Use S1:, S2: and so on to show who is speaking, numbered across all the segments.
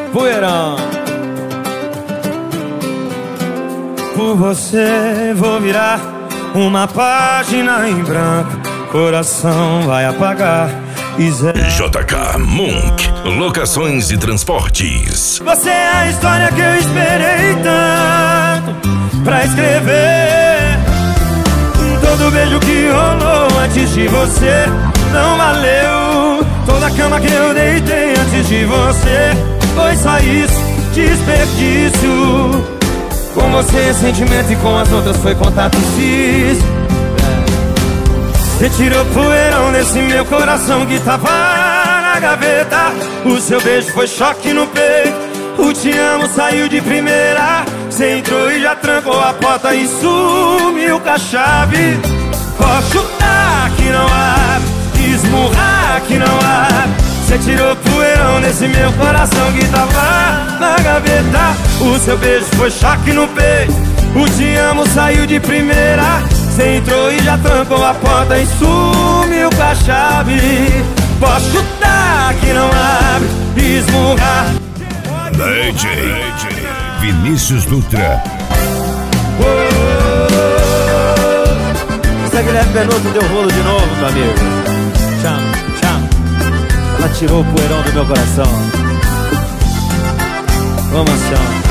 S1: Poeirão. Por você vou virar uma página em branco, coração vai apagar.
S2: JK Monk, locações e transportes.
S1: Você é a história que eu esperei tanto pra escrever. Todo beijo que rolou antes de você não valeu. Toda cama que eu deitei antes de você foi só isso, desperdício. Com você é sentimento e com as outras foi contato físico. Você tirou poeirão desse meu coração que tava na gaveta. O seu beijo foi choque no peito. O te amo saiu de primeira. Você entrou e já trancou a porta e sumiu com a chave. Posso chutar que não abre, esmurrar que não abre. Você tirou poeirão desse meu coração que tava na gaveta. O seu beijo foi choque no peito. O te amo saiu de primeira. Você entrou e já trancou a porta e sumiu com a chave. Posso chutar que não abre, esmurrar.
S2: DJ Vinícius Dutra.
S1: Essa Guilherme Benuto deu rolo de novo, meu amigo. Chama. Ela tirou o poeirão do meu coração. Vamos, chama.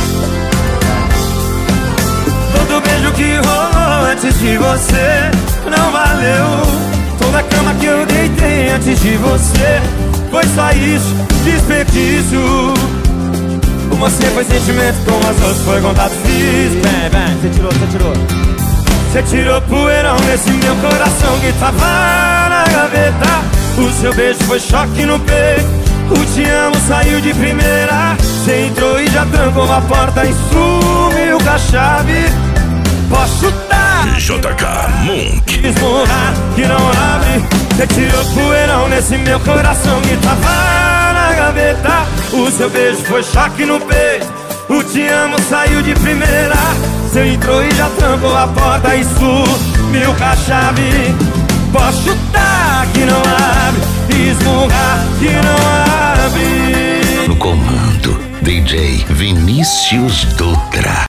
S1: Todo beijo que rolou antes de você não valeu. Toda cama que eu deitei antes de você foi só isso, desperdício. Com você foi sentimento, com as outras foi contato físico. Vem, você tirou. Você tirou poeirão nesse meu coração que tava na gaveta. O seu beijo foi choque no peito. O te amo saiu de primeira. Você entrou e já trancou a porta e sumiu com a chave. Posso chutar
S2: JK Monk,
S1: esmurrar que não abre. Você tirou poeirão nesse meu coração que tava na gaveta. O seu beijo foi choque no peito. O te amo saiu de primeira. Você entrou e já trancou a porta e sumiu com a chave. Posso chutar que não abre, esmurrar que não abre.
S2: no comando DJ Vinícius Dutra.